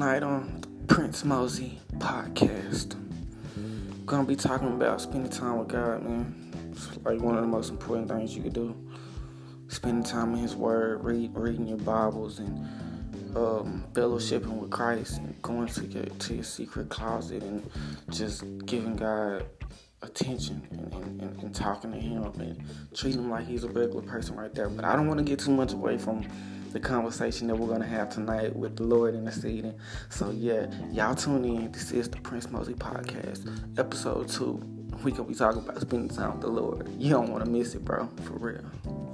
Tonight on the Prince Mosey podcast, I'm gonna be talking about spending time with God, man. It's like one of the most important things you could do. Spending time in His Word, reading your Bibles, and fellowshipping with Christ, and going to your secret closet, and just giving God attention and talking to Him and treating Him like He's a regular person right there. But I don't want to get too much away from the conversation that we're going to have tonight with the Lord interceding. So yeah, y'all tune in. This is the Prince Mosey podcast, episode 2. We gonna be talking about spending time with the Lord. You don't want to miss it, bro, for real.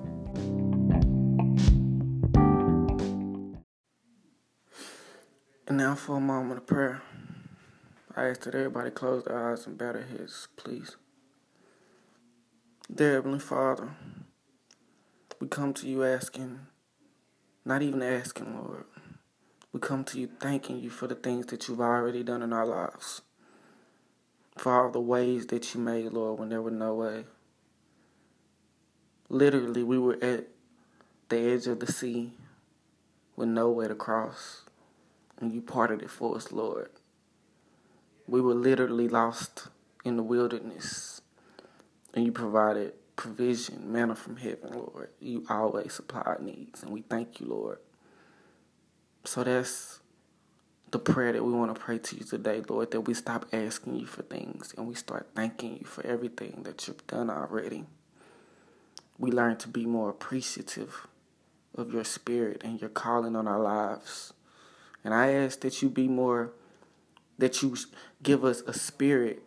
And now for a moment of prayer. I ask that everybody close their eyes and bow their heads, please. Dear Heavenly Father, we come to you asking, not even asking, Lord. We come to you thanking you for the things that you've already done in our lives. For all the ways that you made, Lord, when there was no way. Literally, we were at the edge of the sea with no way to cross. And you parted it for us, Lord. We were literally lost in the wilderness. And you provided provision, manna from heaven, Lord. You always supply our needs. And we thank you, Lord. So that's the prayer that we want to pray to you today, Lord, that we stop asking you for things and we start thanking you for everything that you've done already. We learn to be more appreciative of your spirit and your calling on our lives. And I ask that you that you give us a spirit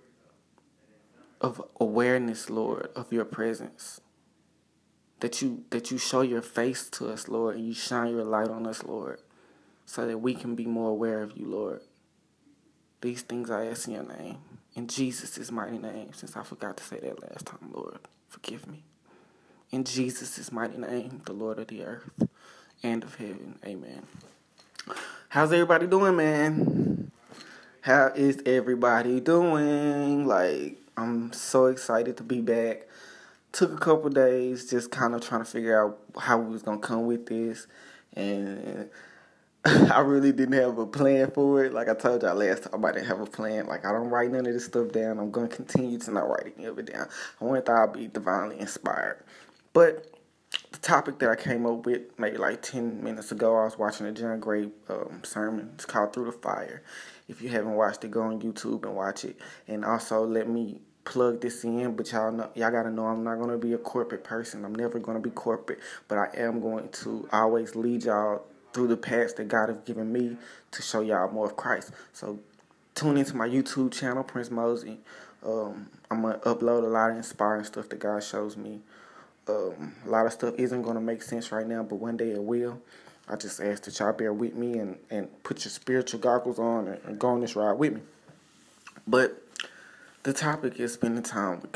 of awareness, Lord, of your presence. That you show your face to us, Lord, and you shine your light on us, Lord, so that we can be more aware of you, Lord. These things I ask in your name, in Jesus' mighty name, since I forgot to say that last time, Lord, forgive me. In Jesus' mighty name, the Lord of the earth and of heaven, amen. How's everybody doing, man? How is everybody doing? I'm so excited to be back. Took a couple days just kind of trying to figure out how we was going to come with this. And I really didn't have a plan for it. Like I told y'all last time, I didn't have a plan. I don't write none of this stuff down. I'm going to continue to not write any of it down. I want that I'll be divinely inspired. But the topic that I came up with maybe 10 minutes ago, I was watching a John Gray sermon. It's called Through the Fire. If you haven't watched it, go on YouTube and watch it. And also let me plug this in, but y'all gotta know I'm not gonna be a corporate person. I'm never gonna be corporate, but I am going to always lead y'all through the paths that God has given me to show y'all more of Christ. So tune into my YouTube channel, Prince Mosey. I'm gonna upload a lot of inspiring stuff that God shows me. A lot of stuff isn't gonna make sense right now, but one day it will. I just ask that y'all bear with me and put your spiritual goggles on and go on this ride with me. But the topic is spending time with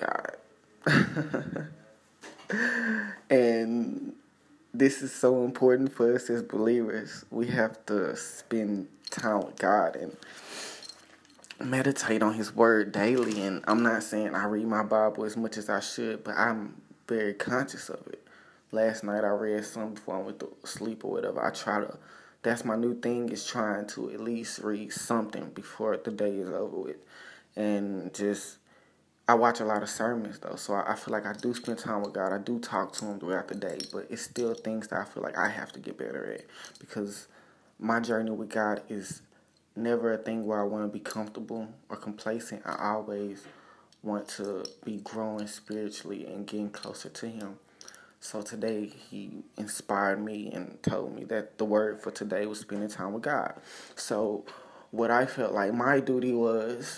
God. And this is so important for us as believers. We have to spend time with God and meditate on His Word daily. And I'm not saying I read my Bible as much as I should, but I'm very conscious of it. Last night I read something before I went to sleep or whatever. That's my new thing, is trying to at least read something before the day is over with. And I watch a lot of sermons though, so I feel like I do spend time with God. I do talk to Him throughout the day, but it's still things that I feel like I have to get better at, because my journey with God is never a thing where I want to be comfortable or complacent. I always want to be growing spiritually and getting closer to Him. So today He inspired me and told me that the word for today was spending time with God. So what I felt like my duty was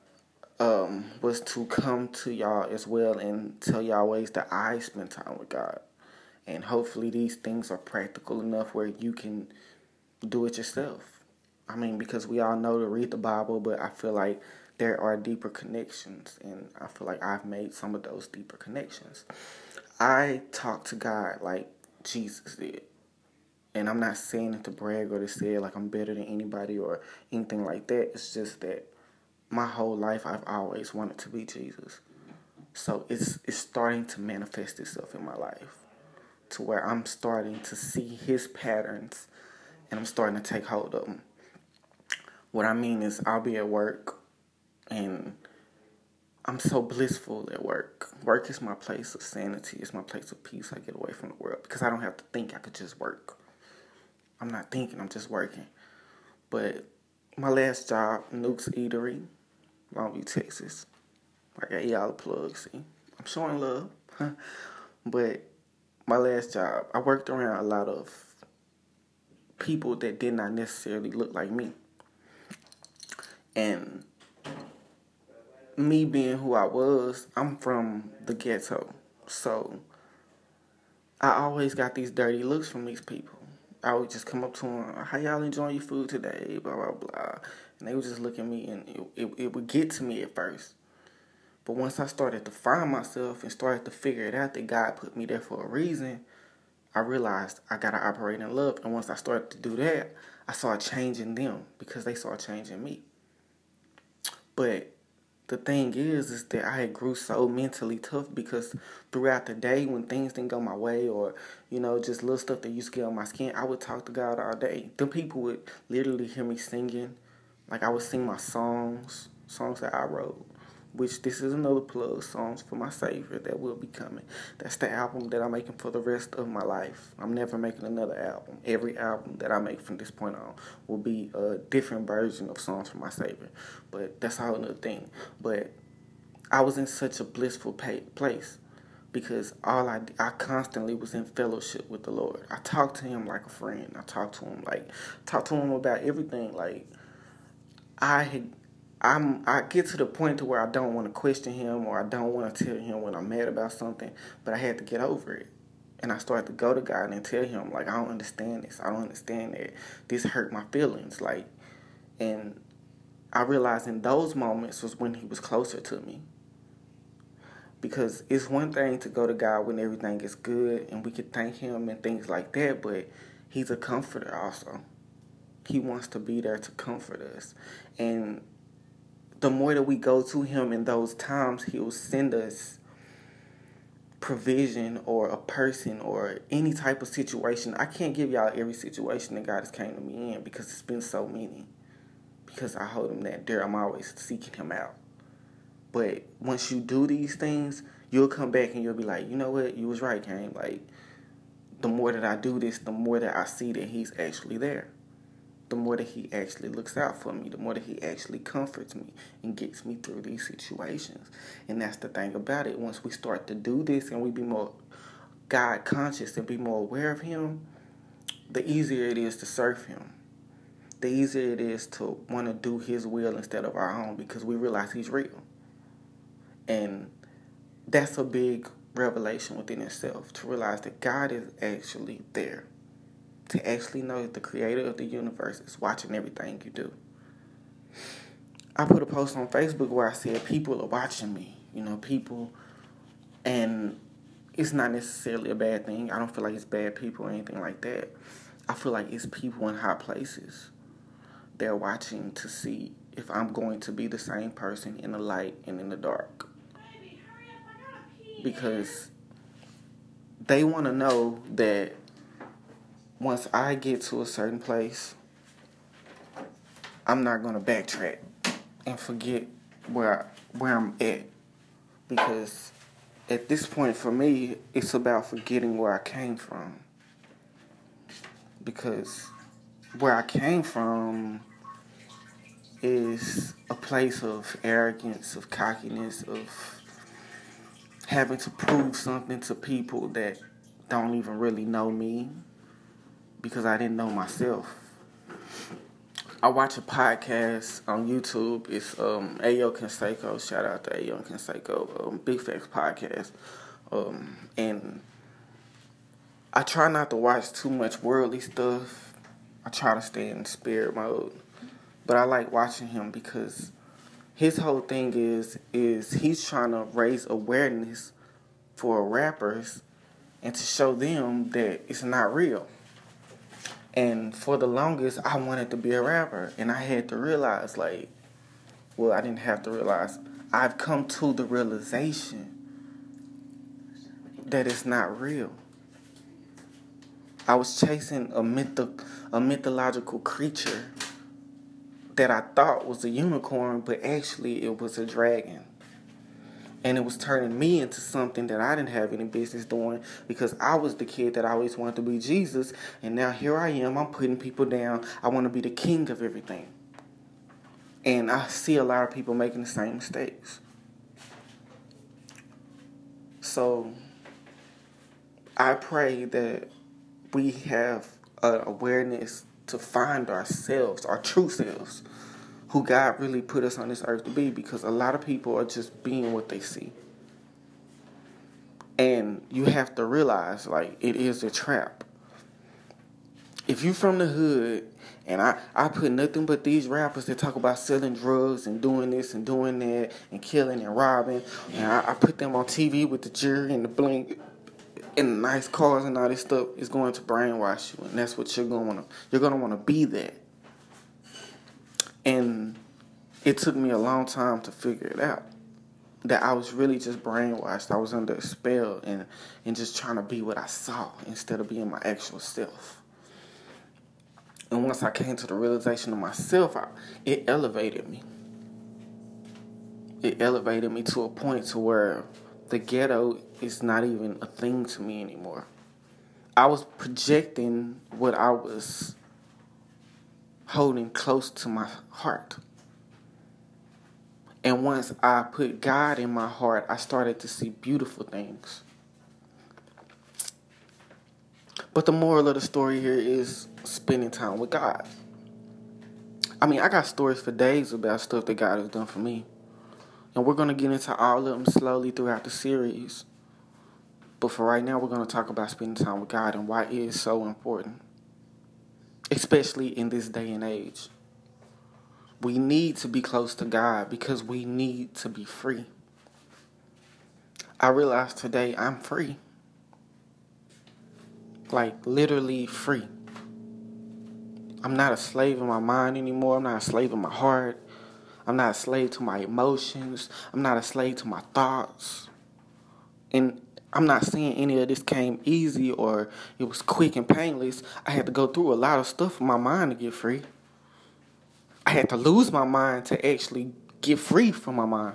to come to y'all as well and tell y'all ways that I spend time with God. And hopefully these things are practical enough where you can do it yourself. I mean, because we all know to read the Bible, but I feel like there are deeper connections, and I feel like I've made some of those deeper connections. I talk to God like Jesus did. And I'm not saying it to brag or to say like I'm better than anybody or anything like that. It's just that my whole life I've always wanted to be Jesus. So it's starting to manifest itself in my life to where I'm starting to see His patterns and I'm starting to take hold of them. What I mean is I'll be at work and I'm so blissful at work. Work is my place of sanity. It's my place of peace. I get away from the world because I don't have to think. I could just work. I'm not thinking. I'm just working. But my last job, Nuke's Eatery, Longview, Texas. I got y'all a plug, see. I'm showing love. But my last job, I worked around a lot of people that did not necessarily look like me. And me being who I was, I'm from the ghetto. So I always got these dirty looks from these people. I would just come up to them, how y'all enjoying your food today, blah, blah, blah. And they would just look at me, and it would get to me at first. But once I started to find myself and started to figure it out that God put me there for a reason, I realized I got to operate in love. And once I started to do that, I saw a change in them because they saw a change in me. But the thing is that I grew so mentally tough because throughout the day when things didn't go my way or, just little stuff that used to get on my skin, I would talk to God all day. Them people would literally hear me singing. Like I would sing my songs that I wrote, which this is another plug, Songs for My Savior, that will be coming. That's the album that I'm making for the rest of my life. I'm never making another album. Every album that I make from this point on will be a different version of Songs for My Savior. But that's a whole other thing. But I was in such a blissful place because I constantly was in fellowship with the Lord. I talked to him like a friend. I talked to him about everything. Like I get to the point to where I don't want to question him or I don't want to tell him when I'm mad about something, but I had to get over it. And I started to go to God and tell him, like, I don't understand this. I don't understand that. This hurt my feelings. And I realized in those moments was when he was closer to me. Because it's one thing to go to God when everything is good and we can thank him and things like that, but he's a comforter also. He wants to be there to comfort us. And the more that we go to him in those times, he'll send us provision or a person or any type of situation. I can't give y'all every situation that God has came to me in because it's been so many. Because I hold him that dear, I'm always seeking him out. But once you do these things, you'll come back and you'll be like, you know what, you was right, Kane. Like, the more that I do this, the more that I see that he's actually there. The more that he actually looks out for me, the more that he actually comforts me and gets me through these situations. And that's the thing about it. Once we start to do this and we be more God conscious and be more aware of him, the easier it is to serve him. The easier it is to want to do his will instead of our own because we realize he's real. And that's a big revelation within itself, to realize that God is actually there. To actually know that the creator of the universe is watching everything you do. I put a post on Facebook where I said people are watching me. People. And it's not necessarily a bad thing. I don't feel like it's bad people or anything like that. I feel like it's people in high places. They're watching to see if I'm going to be the same person in the light and in the dark. Because they want to know that once I get to a certain place, I'm not going to backtrack and forget where I'm at. Because at this point for me, it's about forgetting where I came from. Because where I came from is a place of arrogance, of cockiness, of having to prove something to people that don't even really know me because I didn't know myself. I watch a podcast on YouTube. It's Ayo Canseco. Shout out to Ayo Canseco. Big Facts Podcast. And I try not to watch too much worldly stuff. I try to stay in spirit mode. But I like watching him because his whole thing is he's trying to raise awareness for rappers and to show them that it's not real. And for the longest, I wanted to be a rapper. And I had to realize, I didn't have to realize. I've come to the realization that it's not real. I was chasing a mythological creature that I thought was a unicorn, but actually it was a dragon. And it was turning me into something that I didn't have any business doing, because I was the kid that always wanted to be Jesus. And now here I am, I'm putting people down. I want to be the king of everything. And I see a lot of people making the same mistakes. So I pray that we have an awareness to find ourselves, our true selves, who God really put us on this earth to be, because a lot of people are just being what they see. And you have to realize, like, it is a trap. If you from the hood, and I put nothing but these rappers that talk about selling drugs and doing this and doing that and killing and robbing, and I put them on TV with the jury and the blink and the nice cars and all this stuff, is going to brainwash you, and that's what you're gonna want to be that. And it took me a long time to figure it out, that I was really just brainwashed. I was under a spell and just trying to be what I saw instead of being my actual self. And once I came to the realization of myself, it elevated me. It elevated me to a point to where the ghetto is not even a thing to me anymore. I was projecting what I was holding close to my heart. And once I put God in my heart, I started to see beautiful things. But the moral of the story here is spending time with God. I mean, I got stories for days about stuff that God has done for me. And we're going to get into all of them slowly throughout the series. But for right now, we're going to talk about spending time with God and why it is so important, especially in this day and age. We need to be close to God because we need to be free. I realized today I'm free. Like, literally free. I'm not a slave in my mind anymore. I'm not a slave in my heart. I'm not a slave to my emotions. I'm not a slave to my thoughts. And I'm not saying any of this came easy or it was quick and painless. I had to go through a lot of stuff in my mind to get free. I had to lose my mind to actually get free from my mind.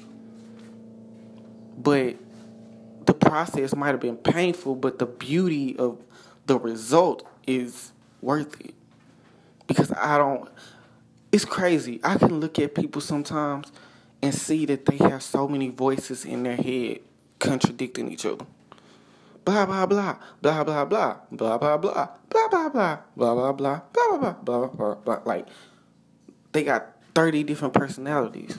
But the process might have been painful, but the beauty of the result is worth it. Because it's crazy. I can look at people sometimes and see that they have so many voices in their head contradicting each other. Blah, blah, blah, blah, blah, blah, blah, blah, blah, blah, blah, blah, blah, blah, blah, blah, blah, blah, blah, blah. Like, they got 30 different personalities.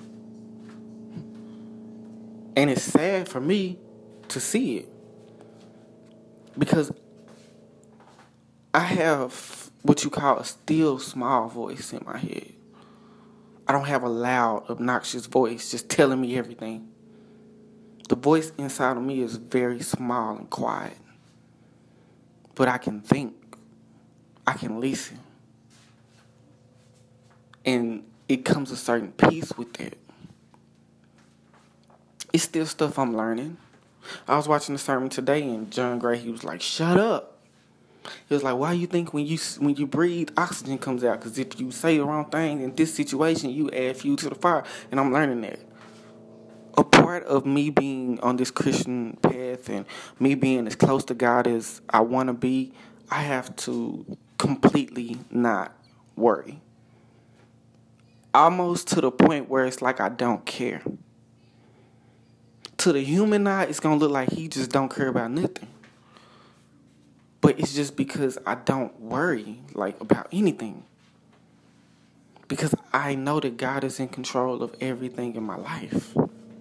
And it's sad for me to see it. Because I have what you call a still small voice in my head. I don't have a loud, obnoxious voice just telling me everything. The voice inside of me is very small and quiet. But I can think. I can listen. And it comes a certain peace with it. It's still stuff I'm learning. I was watching a sermon today and John Gray, he was like, shut up. He was like, why you think when you breathe, oxygen comes out? Because if you say the wrong thing in this situation, you add fuel to the fire. And I'm learning that. A part of me being on this Christian path and me being as close to God as I want to be, I have to completely not worry. Almost to the point where it's like I don't care. To the human eye, it's going to look like he just don't care about nothing. But it's just because I don't worry, like, about anything. Because I know that God is in control of everything in my life.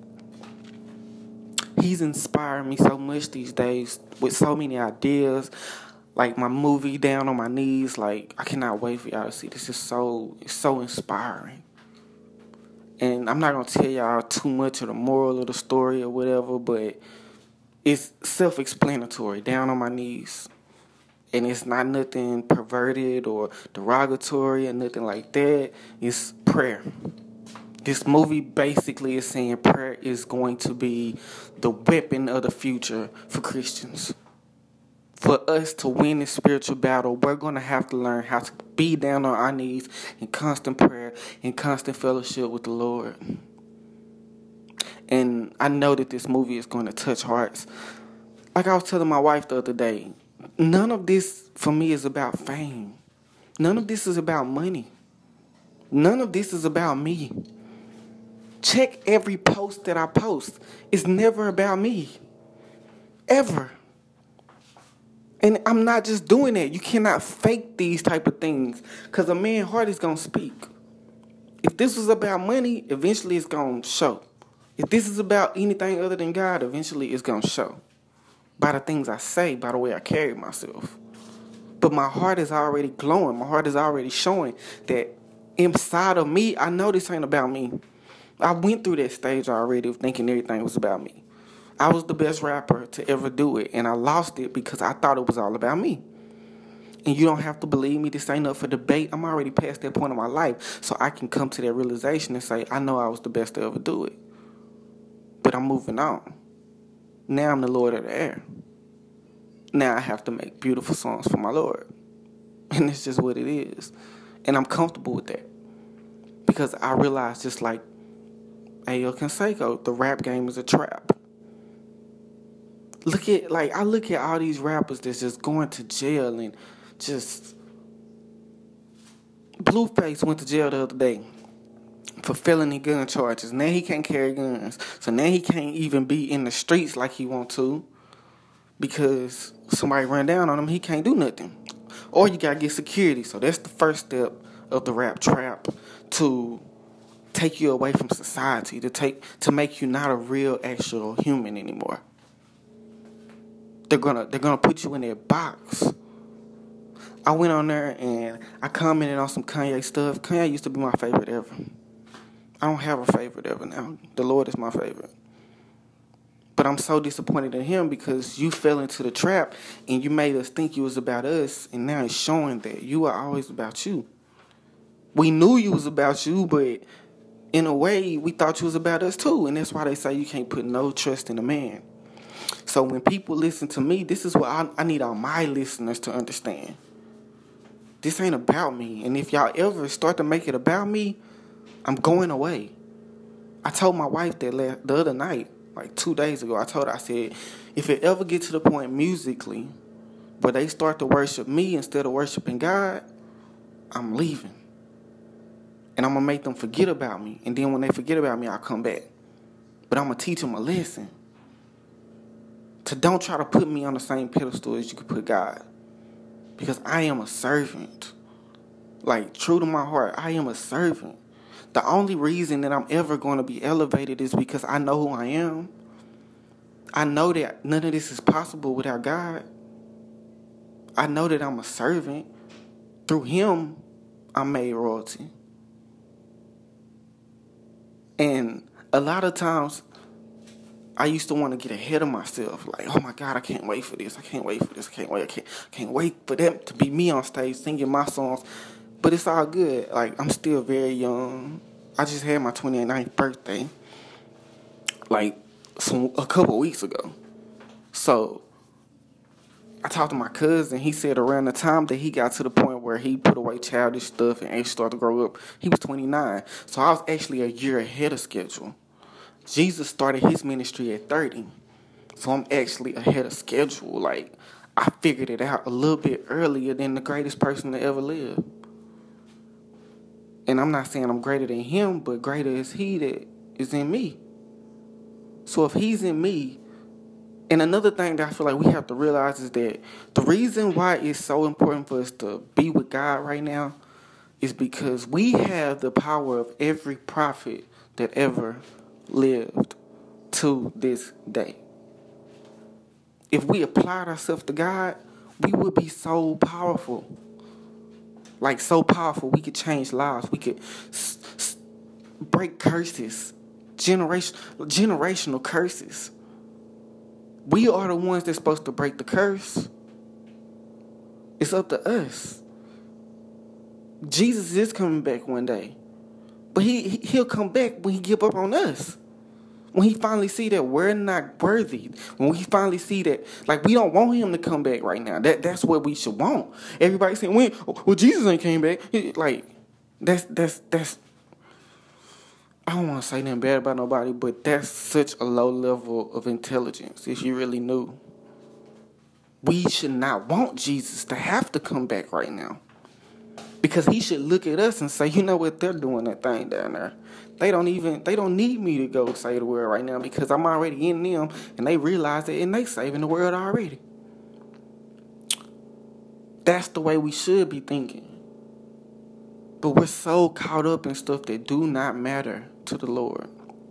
He's inspired me so much these days with so many ideas. Like my movie, Down on My Knees, like, I cannot wait for y'all to see this. It's so inspiring. And I'm not going to tell y'all too much of the moral of the story or whatever, but it's self-explanatory, Down on My Knees. And it's not nothing perverted or derogatory or nothing like that. It's prayer. This movie basically is saying prayer is going to be the weapon of the future for Christians. for us to win this spiritual battle, we're going to have to learn how to be down on our knees in constant prayer, in constant fellowship with the Lord. And I know that this movie is going to touch hearts. Like I was telling my wife the other day, none of this for me is about fame. None of this is about money. None of this is about me. Check every post that I post. It's never about me. Ever. And I'm not just doing that. You cannot fake these type of things, because a man's heart is going to speak. If this was about money, eventually it's going to show. If this is about anything other than God, eventually it's going to show. By the things I say, by the way I carry myself. But my heart is already glowing. My heart is already showing that inside of me, I know this ain't about me. I went through that stage already of thinking everything was about me. I was the best rapper to ever do it, and I lost it because I thought it was all about me. And you don't have to believe me. This ain't up for debate. I'm already past that point in my life, so I can come to that realization and say, I know I was the best to ever do it. But I'm moving on. Now I'm the Lord of the air. Now I have to make beautiful songs for my Lord. And it's just what it is. And I'm comfortable with that. Because I realize, just like Ayo Canseco, the rap game is a trap. I look at all these rappers that's just going to jail, and just Blueface went to jail the other day for felony gun charges. Now he can't carry guns. So now he can't even be in the streets like he want to, because somebody run down on him, he can't do nothing. Or you gotta get security. So that's the first step of the rap trap, to take you away from society, to make you not a real actual human anymore. They're gonna put you in their box. I went on there and I commented on some Kanye stuff. Kanye used to be my favorite ever. I don't have a favorite ever now. The Lord is my favorite. But I'm so disappointed in him, because you fell into the trap and you made us think you was about us, and now it's showing that you are always about you. We knew you was about you, but in a way, we thought you was about us too. And that's why they say you can't put no trust in a man. So when people listen to me, this is what I need all my listeners to understand. This ain't about me. And if y'all ever start to make it about me, I'm going away. I told my wife that the other night, like 2 days ago, I said, if it ever get to the point musically where they start to worship me instead of worshiping God, I'm leaving. And I'm going to make them forget about me. And then when they forget about me, I'll come back. But I'm going to teach them a lesson. To don't try to put me on the same pedestal as you could put God. Because I am a servant. Like, true to my heart, I am a servant. The only reason that I'm ever going to be elevated is because I know who I am. I know that none of this is possible without God. I know that I'm a servant. Through him, I'm made royalty. And a lot of times, I used to want to get ahead of myself. Like, oh my God, I can't wait for this. I can't wait for this. I can't wait for them to be me on stage singing my songs. But it's all good. Like, I'm still very young. I just had my 29th birthday, like, a couple weeks ago. So, I talked to my cousin. He said around the time that he got to the point where he put away childish stuff and actually started to grow up, he was 29. So, I was actually a year ahead of schedule. Jesus started his ministry at 30. So I'm actually ahead of schedule. Like, I figured it out a little bit earlier than the greatest person to ever live. And I'm not saying I'm greater than him, but greater is he that is in me. So if he's in me, and another thing that I feel like we have to realize is that the reason why it's so important for us to be with God right now is because we have the power of every prophet that ever lived to this day. If we applied ourselves to God, we would be so powerful. Like, so powerful, we could change lives. We could break curses, generational curses. We are the ones that's supposed to break the curse. It's up to us. Jesus is coming back one day. But he'll come back when he give up on us. When he finally see that we're not worthy, when we finally see that, like, we don't want him to come back right now. That's what we should want. Everybody saying, well, Jesus ain't came back. Like, that's. I don't want to say nothing bad about nobody, but that's such a low level of intelligence. If you really knew, we should not want Jesus to have to come back right now, because he should look at us and say, you know what, they're doing that thing down there. They don't need me to go save the world right now, because I'm already in them, and they realize it, and they saving the world already. That's the way we should be thinking. But we're so caught up in stuff that do not matter to the Lord.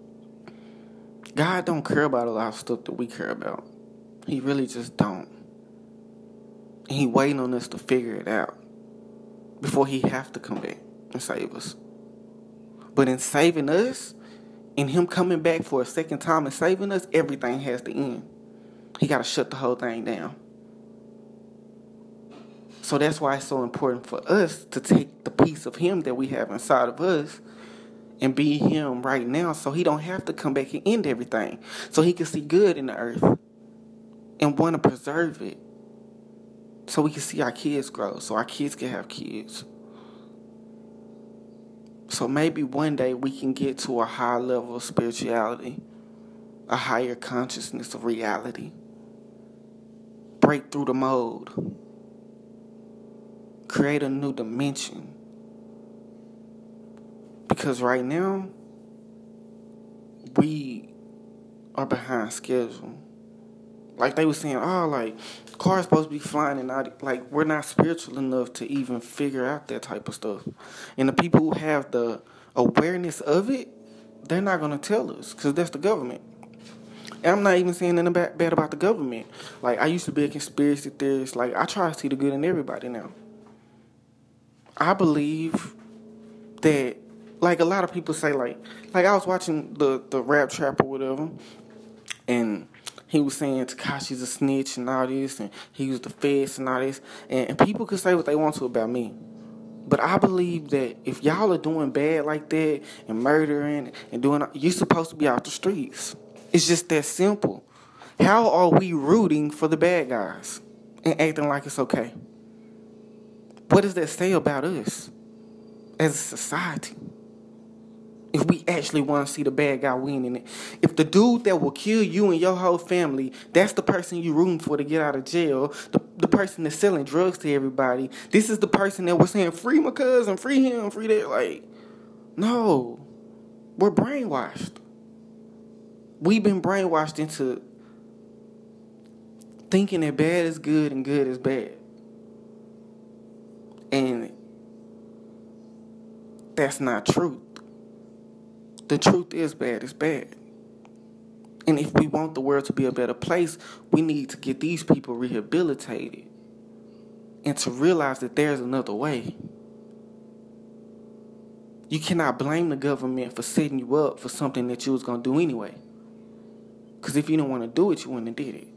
God don't care about a lot of stuff that we care about. He really just don't. And he waiting on us to figure it out before he have to come back and save us. But in saving us, in him coming back for a second time and saving us, everything has to end. He got to shut the whole thing down. So that's why it's so important for us to take the piece of him that we have inside of us and be him right now, so he don't have to come back and end everything. So he can see good in the earth and want to preserve it, so we can see our kids grow, so our kids can have kids. So maybe one day we can get to a higher level of spirituality, a higher consciousness of reality, break through the mold, create a new dimension. Because right now, we are behind schedule. Like they were saying, cars supposed to be flying, and like we're not spiritual enough to even figure out that type of stuff. And the people who have the awareness of it, they're not going to tell us, because that's the government. And I'm not even saying anything bad about the government. Like, I used to be a conspiracy theorist. Like, I try to see the good in everybody now. I believe that, like a lot of people say, like I was watching the Rap Trap or whatever, and he was saying Tekashi's a snitch and all this, and he was the feds and all this, and people could say what they want to about me. But I believe that if y'all are doing bad like that and murdering and doing, you're supposed to be out the streets. It's just that simple. How are we rooting for the bad guys and acting like it's okay? What does that say about us as a society? If we actually want to see the bad guy winning it. If the dude that will kill you and your whole family, that's the person you're rooting for to get out of jail, the person that's selling drugs to everybody, this is the person that was saying, free my cousin, free him, free that. Like, no. We're brainwashed. We've been brainwashed into thinking that bad is good and good is bad. And that's not truth. The truth is bad is bad. And if we want the world to be a better place, we need to get these people rehabilitated and to realize that there's another way. You cannot blame the government for setting you up for something that you was going to do anyway. Because if you didn't want to do it, you wouldn't have did it.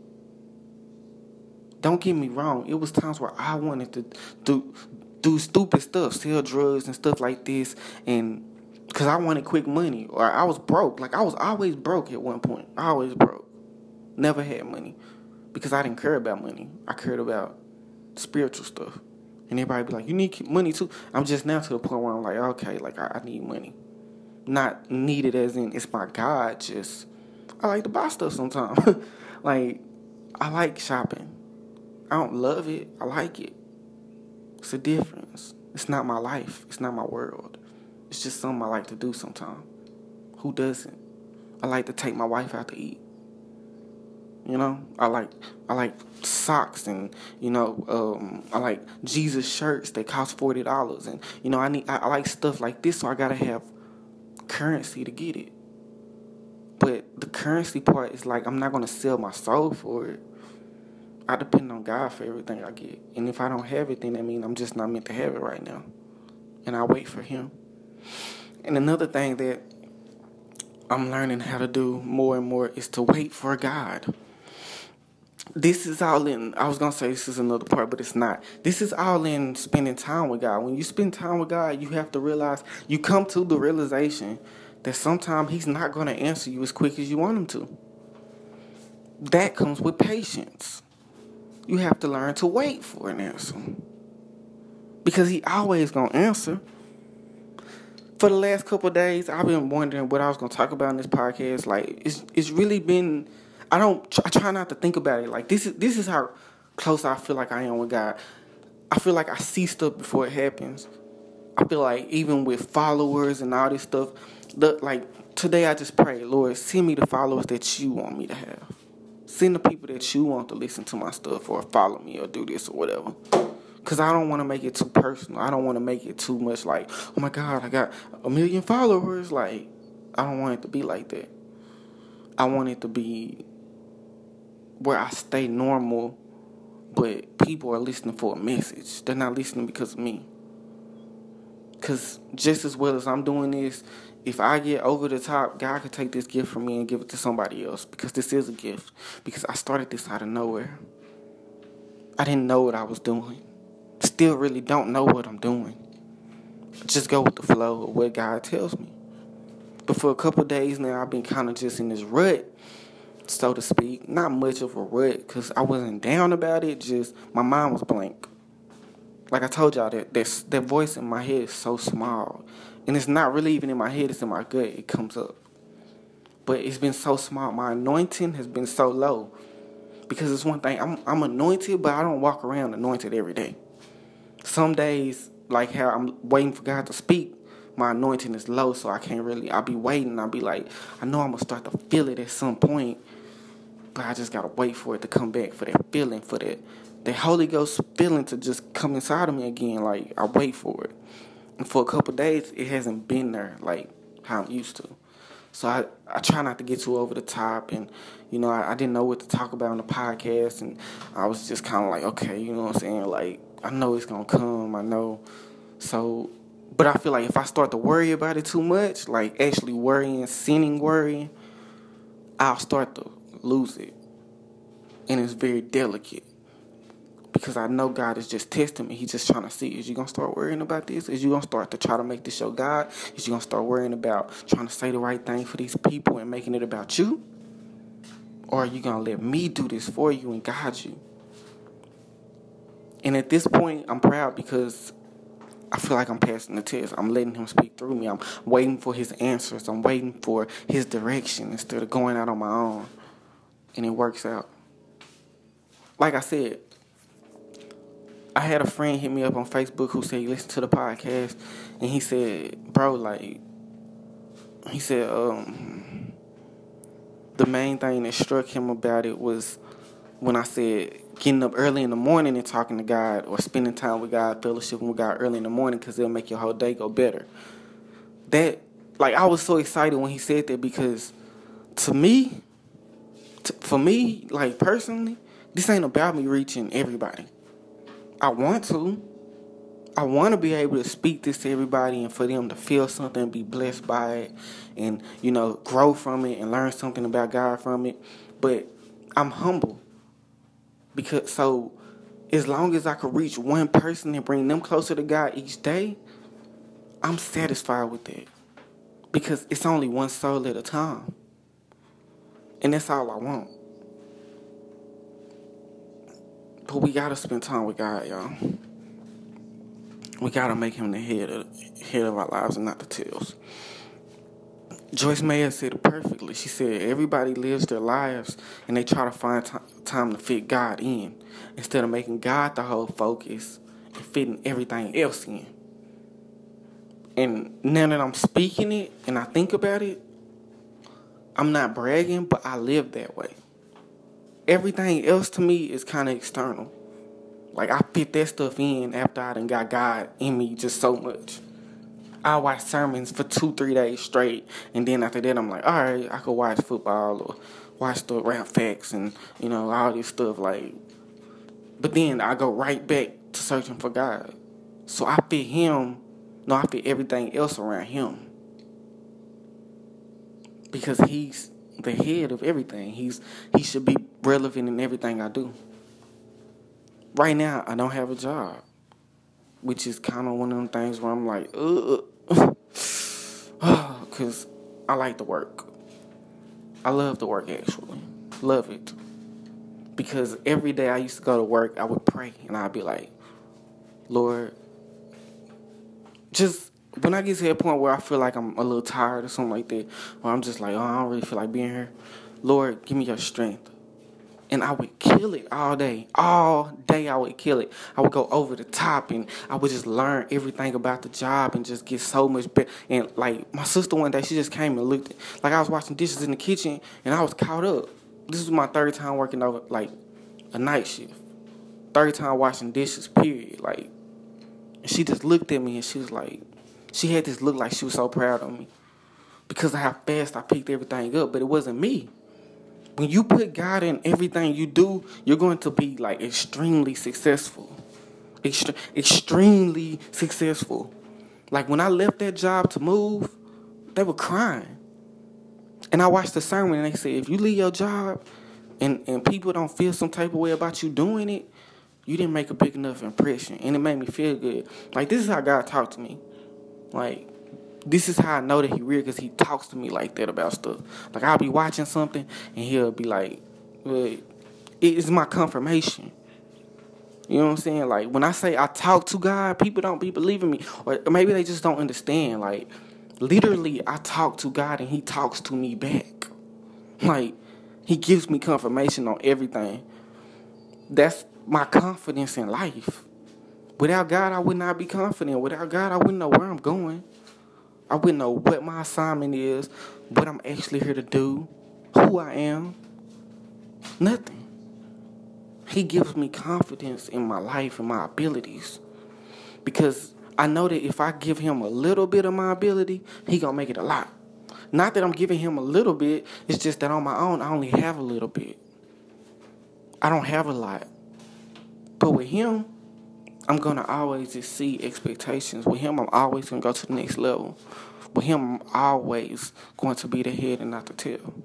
Don't get me wrong. It was times where I wanted to do stupid stuff, sell drugs and stuff like this, and because I wanted quick money, or I was broke. Like, I was always broke at one point. Always broke. Never had money. Because I didn't care about money. I cared about spiritual stuff. And everybody be like, you need money too? I'm just now to the point where I'm like, okay, like, I need money. Not needed as in, it's my God, just, I like to buy stuff sometimes. Like, I like shopping. I don't love it. I like it. It's a difference. It's not my life. It's not my world. It's just something I like to do sometimes. Who doesn't? I like to take my wife out to eat. You know, I like socks, and I like Jesus shirts that cost $40, and I like stuff like this, so I gotta have currency to get it. But the currency part is like, I'm not gonna sell my soul for it. I depend on God for everything I get, and if I don't have it, then that means I'm just not meant to have it right now, and I wait for Him. And another thing that I'm learning how to do more and more is to wait for God. This is all in, I was going to say this is another part, but it's not. This is all in spending time with God. When you spend time with God, you have to realize, you come to the realization that sometimes he's not going to answer you as quick as you want him to. That comes with patience. You have to learn to wait for an answer. Because he always going to answer. For the last couple of days, I've been wondering what I was going to talk about in this podcast. Like, it's really been, I try not to think about it. Like, this is how close I feel like I am with God. I feel like I see stuff before it happens. I feel like even with followers and all this stuff, like today I just pray, Lord, send me the followers that you want me to have. Send the people that you want to listen to my stuff or follow me or do this or whatever. Because I don't want to make it too personal. I don't want to make it too much like, oh my God, I got 1 million followers. Like, I don't want it to be like that. I want it to be where I stay normal, but people are listening for a message. They're not listening because of me. Because just as well as I'm doing this, if I get over the top, God could take this gift from me and give it to somebody else. Because this is a gift. Because I started this out of nowhere. I didn't know what I was doing. Still really don't know what I'm doing. Just go with the flow of what God tells me. But for a couple of days now, I've been kind of just in this rut, so to speak. Not much of a rut, because I wasn't down about it. Just my mind was blank. Like I told y'all, that voice in my head is so small. And it's not really even in my head, it's in my gut. It comes up. But it's been so small. My anointing has been so low. Because it's one thing, I'm anointed, but I don't walk around anointed every day. Some days, like how I'm waiting for God to speak, my anointing is low, so I can't really, I'll be waiting. I'll be like, I know I'm going to start to feel it at some point, but I just got to wait for it to come back, for that feeling, for that Holy Ghost feeling to just come inside of me again. Like, I wait for it. And for a couple of days, it hasn't been there like how I'm used to. So I try not to get too over the top. And, you know, I didn't know what to talk about on the podcast. And I was just kind of like, okay, you know what I'm saying? Like, I know it's going to come. I know. So, but I feel like if I start to worry about it too much, like actually worrying, I'll start to lose it. And it's very delicate. Because I know God is just testing me. He's just trying to see, is you going to start worrying about this? Is you going to start to try to make this show God? Is you going to start worrying about trying to say the right thing for these people and making it about you? Or are you going to let me do this for you and guide you? And at this point, I'm proud because I feel like I'm passing the test. I'm letting him speak through me. I'm waiting for his answers. I'm waiting for his direction instead of going out on my own. And it works out. Like I said, I had a friend hit me up on Facebook who said he listened to the podcast, and he said, bro, like, he said, the main thing that struck him about it was when I said getting up early in the morning and talking to God or spending time with God, fellowshipping with God early in the morning because it'll make your whole day go better. That, like, I was so excited when he said that because for me, like, personally, this ain't about me reaching everybody. I want to be able to speak this to everybody and for them to feel something and be blessed by it and, you know, grow from it and learn something about God from it. But I'm humble because so as long as I could reach one person and bring them closer to God each day, I'm satisfied with that because it's only one soul at a time. And that's all I want. But we got to spend time with God, y'all. We got to make him the head of our lives and not the tails. Joyce Meyer said it perfectly. She said everybody lives their lives and they try to find time to fit God in instead of making God the whole focus and fitting everything else in. And now that I'm speaking it and I think about it, I'm not bragging, but I live that way. Everything else to me is kind of external. Like, I fit that stuff in after I done got God in me just so much. I watch sermons for 2-3 days straight, and then after that, I'm like, all right, I could watch football or watch the rap facts and, you know, all this stuff. Like, but then I go right back to searching for God. So I fit everything else around him. Because he's the head of everything. He should be relevant in everything I do. Right now, I don't have a job, which is kind of one of them things where I'm like, because I like to work. I love to work, actually. Love it. Because every day I used to go to work, I would pray, and I'd be like, Lord, just when I get to that point where I feel like I'm a little tired or something like that, or I'm just like, oh, I don't really feel like being here, Lord, give me your strength. And I would kill it all day. All day I would kill it. I would go over the top, and I would just learn everything about the job and just get so much better. And like my sister one day, she just came and looked. Like I was washing dishes in the kitchen, and I was caught up. This was my third time working over like a night shift. Third time washing dishes, period. Like, and she just looked at me, and she was like, she had this look like she was so proud of me because of how fast I picked everything up. But it wasn't me. When you put God in everything you do, you're going to be like extremely successful. Extremely successful. Like when I left that job to move, they were crying. And I watched the sermon and they said, if you leave your job and people don't feel some type of way about you doing it, you didn't make a big enough impression. And it made me feel good. Like this is how God talked to me. Like, this is how I know that he real, because he talks to me like that about stuff. Like, I'll be watching something, and he'll be like, well, it's my confirmation. You know what I'm saying? Like, when I say I talk to God, people don't be believing me. Or maybe they just don't understand. Like, literally, I talk to God, and he talks to me back. Like, he gives me confirmation on everything. That's my confidence in life. Without God, I would not be confident. Without God, I wouldn't know where I'm going. I wouldn't know what my assignment is, what I'm actually here to do, who I am. Nothing. He gives me confidence in my life and my abilities. Because I know that if I give him a little bit of my ability, he gonna make it a lot. Not that I'm giving him a little bit, it's just that on my own, I only have a little bit. I don't have a lot. But with him, I'm going to always exceed expectations. With him, I'm always going to go to the next level. With him, I'm always going to be the head and not the tail.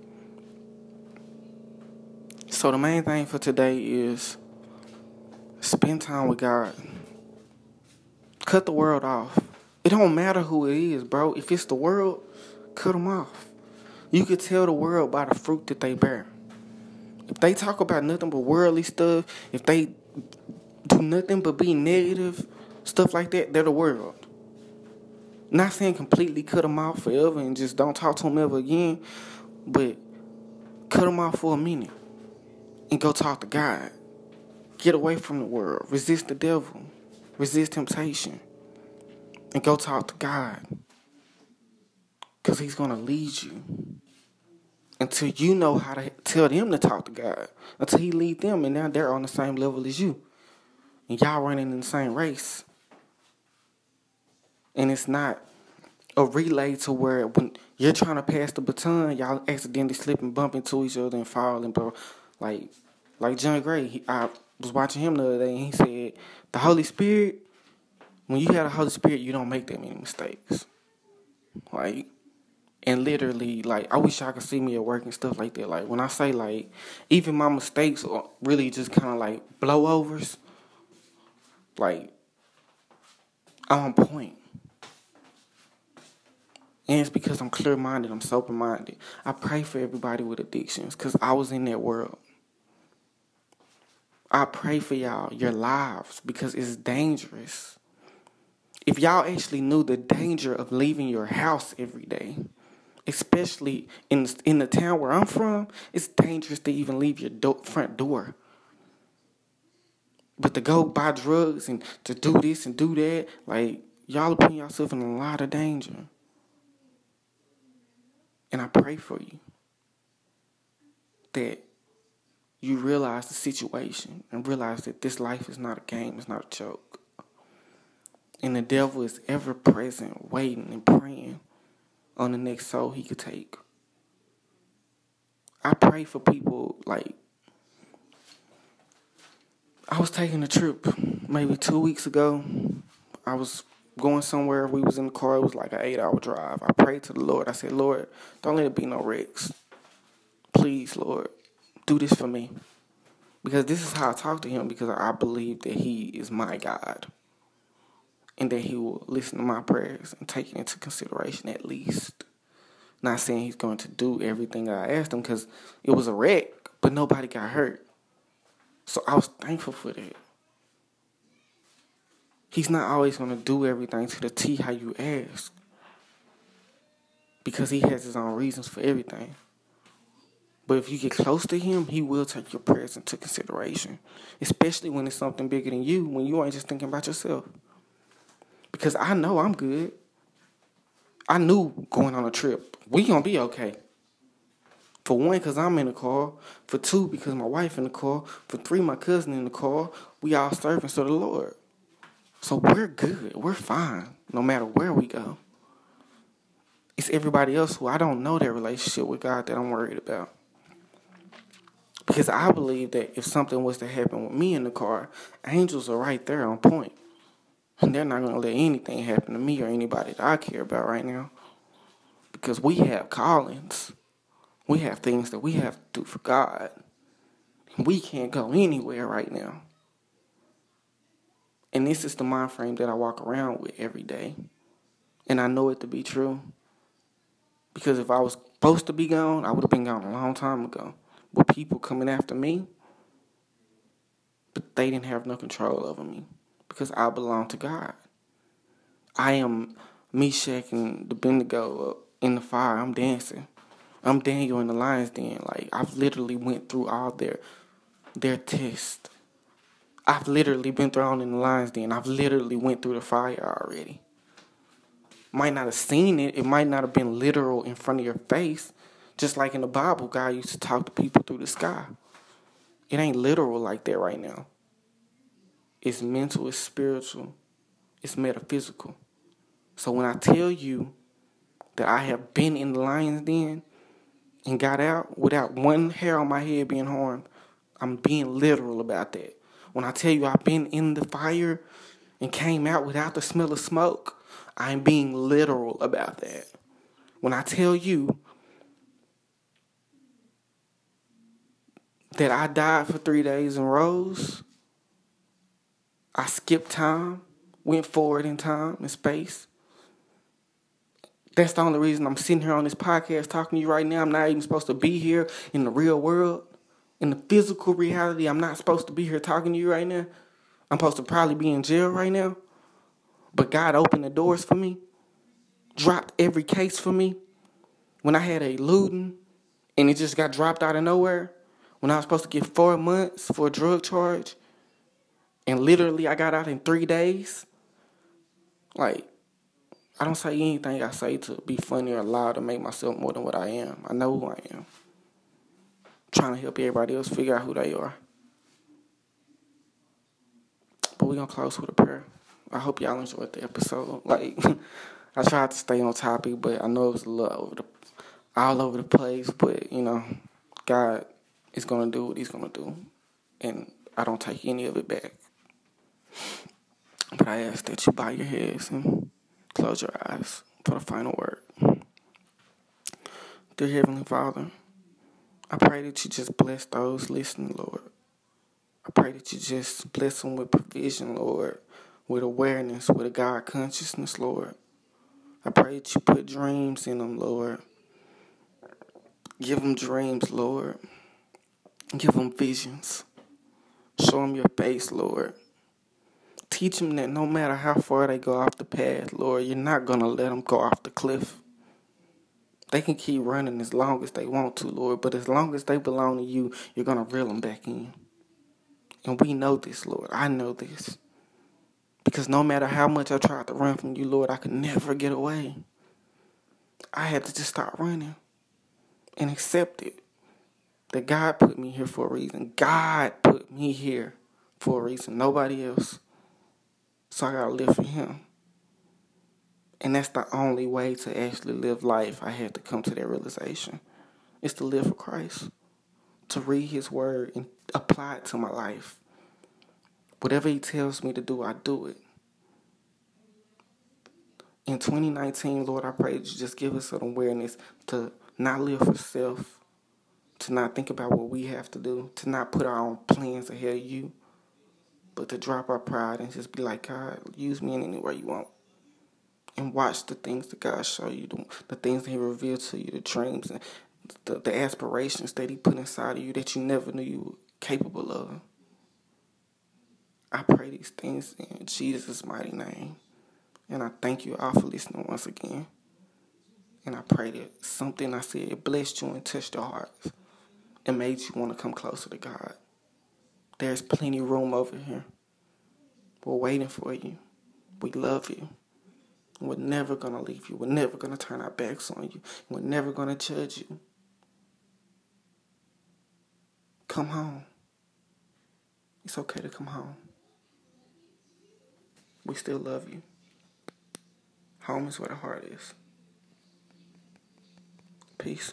So the main thing for today is spend time with God. Cut the world off. It don't matter who it is, bro. If it's the world, cut them off. You could tell the world by the fruit that they bear. If they talk about nothing but worldly stuff, if they do nothing but be negative, stuff like that, they're the world. Not saying completely cut them off forever and just don't talk to them ever again, but cut them off for a minute and go talk to God. Get away from the world. Resist the devil. Resist temptation. And go talk to God. Because he's going to lead you. Until you know how to tell them to talk to God. Until he lead them and now they're on the same level as you. And y'all running in the same race. And it's not a relay to where when you're trying to pass the baton, y'all accidentally slip and bump into each other and fall. And like John Gray, I was watching him the other day and he said, the Holy Spirit, when you have the Holy Spirit, you don't make that many mistakes. Like, and literally, like, I wish y'all could see me at work and stuff like that. Like, when I say, like, even my mistakes are really just kind of like blowovers. Like, I'm on point. And it's because I'm clear-minded, I'm sober-minded. I pray for everybody with addictions because I was in that world. I pray for y'all, your lives, because it's dangerous. If y'all actually knew the danger of leaving your house every day, especially in the town where I'm from, it's dangerous to even leave your front door. But to go buy drugs and to do this and do that, like, y'all are putting yourself in a lot of danger. And I pray for you that you realize the situation and realize that this life is not a game, it's not a joke. And the devil is ever present, waiting and praying on the next soul he could take. I pray for people, like, I was taking a trip maybe 2 weeks ago. I was going somewhere. We was in the car. It was like an 8-hour drive. I prayed to the Lord. I said, Lord, don't let it be no wrecks. Please, Lord, do this for me. Because this is how I talk to him, because I believe that he is my God. And that he will listen to my prayers and take it into consideration at least. Not saying he's going to do everything I asked him, because it was a wreck, but nobody got hurt. So I was thankful for that. He's not always going to do everything to the T how you ask, because he has his own reasons for everything. But if you get close to him, he will take your prayers into consideration, especially when it's something bigger than you, when you ain't just thinking about yourself. Because I know I'm good. I knew going on a trip, we gonna be okay. For one, because I'm in the car. For two, because my wife in the car. For three, my cousin in the car. We all servants to the Lord. So we're good. We're fine, no matter where we go. It's everybody else who I don't know their relationship with God that I'm worried about. Because I believe that if something was to happen with me in the car, angels are right there on point. And they're not going to let anything happen to me or anybody that I care about right now. Because we have callings. We have things that we have to do for God. We can't go anywhere right now. And this is the mind frame that I walk around with every day. And I know it to be true. Because if I was supposed to be gone, I would have been gone a long time ago. With people coming after me, but they didn't have no control over me. Because I belong to God. I am Meshach and Abednego in the fire. I'm dancing. I'm Daniel in the lion's den. Like, I've literally went through all their tests. I've literally been thrown in the lion's den. I've literally went through the fire already. Might not have seen it. It might not have been literal in front of your face. Just like in the Bible, God used to talk to people through the sky. It ain't literal like that right now. It's mental, it's spiritual, it's metaphysical. So when I tell you that I have been in the lion's den and got out without one hair on my head being harmed, I'm being literal about that. When I tell you I've been in the fire and came out without the smell of smoke, I'm being literal about that. When I tell you that I died for 3 days and rose, I skipped time, went forward in time and space. That's the only reason I'm sitting here on this podcast talking to you right now. I'm not even supposed to be here in the real world. In the physical reality, I'm not supposed to be here talking to you right now. I'm supposed to probably be in jail right now. But God opened the doors for me, dropped every case for me. When I had a looting and it just got dropped out of nowhere, when I was supposed to get 4 months for a drug charge, and literally I got out in 3 days. Like, I don't say anything I say to be funny or loud to make myself more than what I am. I know who I am. I'm trying to help everybody else figure out who they are. But we're going to close with a prayer. I hope y'all enjoyed the episode. Like, I tried to stay on topic, but I know it was a little all over the place. But, God is going to do what he's going to do. And I don't take any of it back. But I ask that you bow your heads and close your eyes for the final word. Dear Heavenly Father, I pray that you just bless those listening, Lord. I pray that you just bless them with provision, Lord, with awareness, with a God consciousness, Lord. I pray that you put dreams in them, Lord. Give them dreams, Lord. Give them visions. Show them your face, Lord. Teach them that no matter how far they go off the path, Lord, you're not going to let them go off the cliff. They can keep running as long as they want to, Lord, but as long as they belong to you, you're going to reel them back in. And we know this, Lord. I know this. Because no matter how much I tried to run from you, Lord, I could never get away. I had to just start running and accept it. That God put me here for a reason. God put me here for a reason. Nobody else. So I got to live for him. And that's the only way to actually live life. I had to come to that realization. It's to live for Christ. To read his word and apply it to my life. Whatever he tells me to do, I do it. In 2019, Lord, I pray that you just give us an awareness to not live for self. To not think about what we have to do. To not put our own plans ahead of you. But to drop our pride and just be like, God, use me in any way you want. and watch the things that God show you, the things that He revealed to you, the dreams and the aspirations that He put inside of you that you never knew you were capable of. I pray these things in Jesus' mighty name. And I thank you all for listening once again. And I pray that something I said blessed you and touched your hearts and made you want to come closer to God. There's plenty of room over here. We're waiting for you. We love you. We're never going to leave you. We're never going to turn our backs on you. We're never going to judge you. Come home. It's okay to come home. We still love you. Home is where the heart is. Peace.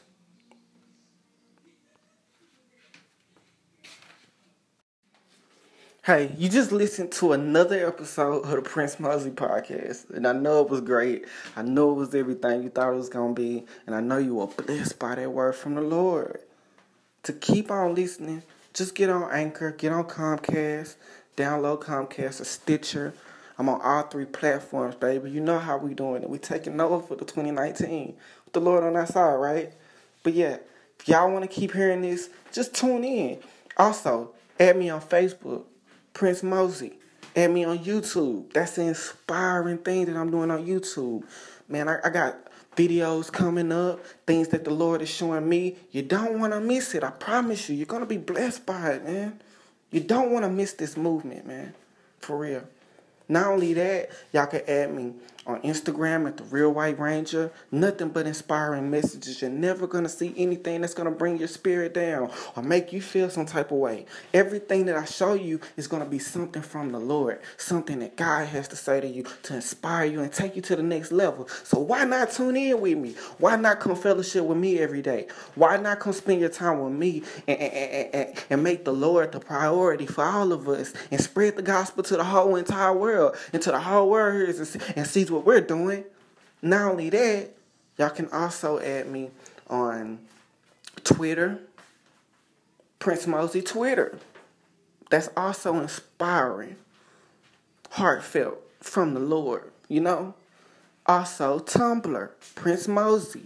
Hey, you just listened to another episode of the Prince Mosey podcast, and I know it was great. I know it was everything you thought it was going to be, and I know you were blessed by that word from the Lord. To keep on listening, just get on Anchor, get on Comcast, download Comcast or Stitcher. I'm on all 3 platforms, baby. You know how we doing it. We taking over for the 2019 with the Lord on our side, right? But yeah, if y'all want to keep hearing this, just tune in. Also, add me on Facebook, Prince Mosey. Add me on YouTube. That's the inspiring thing that I'm doing on YouTube. Man, I got videos coming up, things that the Lord is showing me. You don't want to miss it. I promise you. You're going to be blessed by it, man. You don't want to miss this movement, man. For real. Not only that, y'all can add me on Instagram at The Real White Ranger. Nothing but inspiring messages. You're never going to see anything that's going to bring your spirit down or make you feel some type of way. Everything that I show you is going to be something from the Lord. Something that God has to say to you to inspire you and take you to the next level. So why not tune in with me? Why not come fellowship with me every day? Why not come spend your time with me and make the Lord the priority for all of us and spread the gospel to the whole entire world and to the whole world hears and sees what we're doing. Not only that, y'all can also add me on Twitter, Prince Mosey Twitter. That's also inspiring, heartfelt from the Lord, you know. Also Tumblr, Prince Mosey,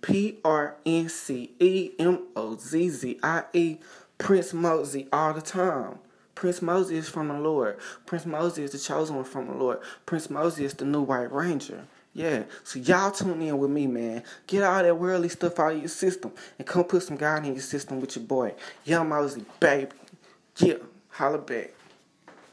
PrinceMozzie, Prince Mosey all the time. Prince Mosey is from the Lord. Prince Mosey is the chosen one from the Lord. Prince Mosey is the new White Ranger. Yeah, so y'all tune in with me, man. Get all that worldly stuff out of your system and come put some God in your system with your boy. Young Mosey, baby. Yeah, holla back.